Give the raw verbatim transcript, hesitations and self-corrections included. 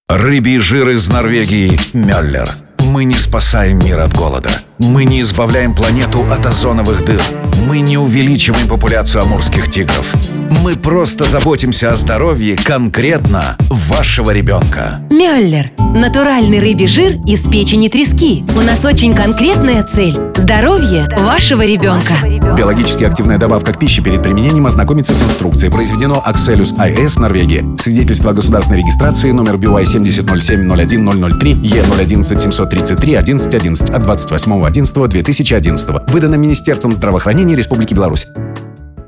Рыбий жир из Норвегии Мёллер. Мы не спасаем мир от голода. Мы не избавляем планету от озоновых дыр. Мы не увеличиваем популяцию амурских тигров. Мы просто заботимся о здоровье конкретно вашего ребенка. Мёллер. Натуральный рыбий жир из печени трески. У нас очень конкретная цель – здоровье вашего ребенка. Биологически активная добавка к пище. Перед применением ознакомиться с инструкцией. Произведено Axellus ай эс, Норвегия. Свидетельство о государственной регистрации номер би уай семь ноль семь ноль один ноль ноль три Е ноль одиннадцать семьсот тридцать три одиннадцать одиннадцать от двадцать восьмого одиннадцатого две тысячи одиннадцатого. Выдано Министерством здравоохранения Республики Беларусь.